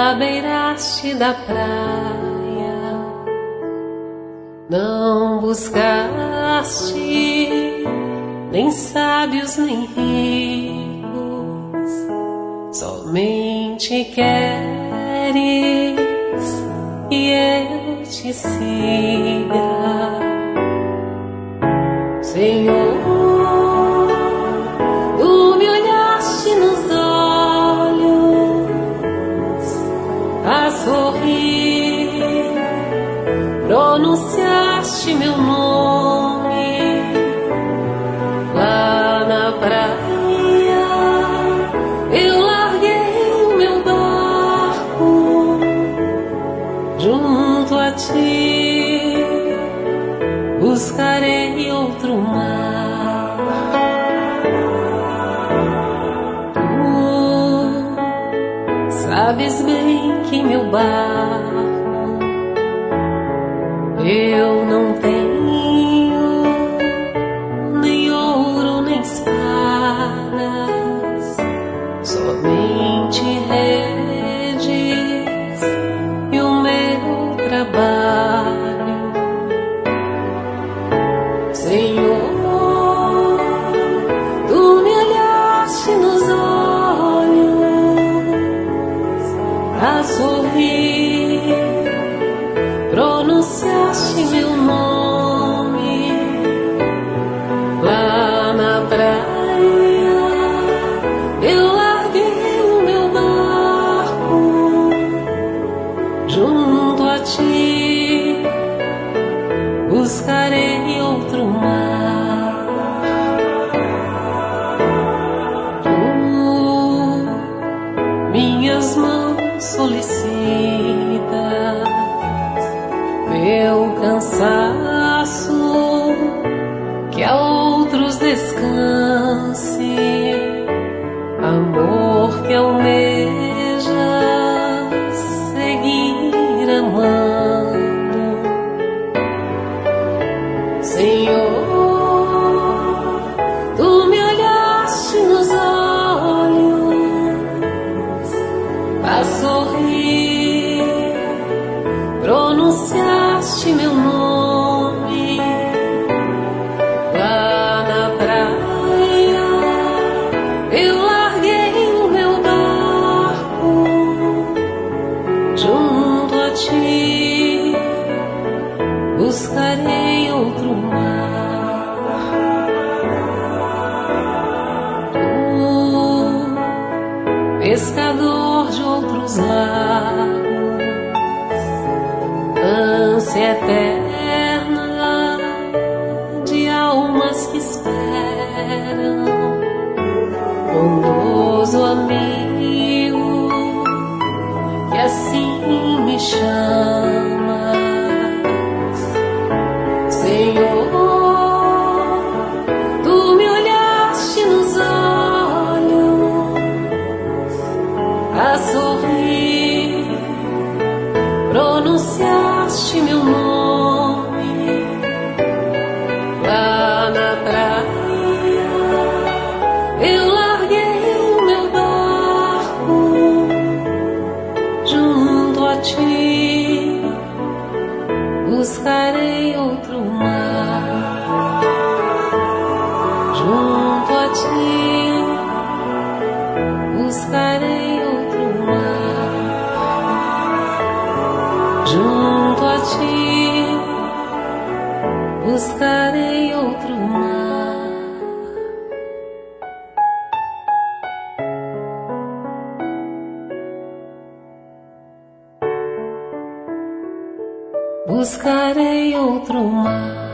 beiraste da praia, não buscaste nem sábios nem ricos, somente queres que eu te siga, Senhor. Tu me olhaste nos olhos a sorrir, pronunciaste meu nome lá na praia. Eu larguei o meu barco junto a ti, buscarei outro mar. Tu sabes bem que meu barco eu não tenho nem ouro nem espadas, somente redes e o meu trabalho, Senhor. Tu me olhaste nos olhos a sorrir, pronunciaste meu nome lá na praia. Eu larguei o meu barco junto a ti, buscarei outro mar. Tu minhas mãos solicitas, meu cansaço que a outros descanse, amor que almeja seguir amando, Senhor. Tu me olhaste nos olhos a sorrir, pronunciaste meu nome lá na praia. Eu larguei o meu barco junto a ti, buscarei outro mar. Tu, pescador de outros lagos, ânsia eterna de almas que esperam, bondoso amigo que assim me chamas, Senhor. Tu me olhaste nos olhos a sorrir, pronunciaste meu nome lá na praia. Eu larguei o meu barco junto a ti, buscarei outro mar. Junto a ti, buscarei outro mar. Junto a ti, buscarei outro mar. Buscarei outro mar.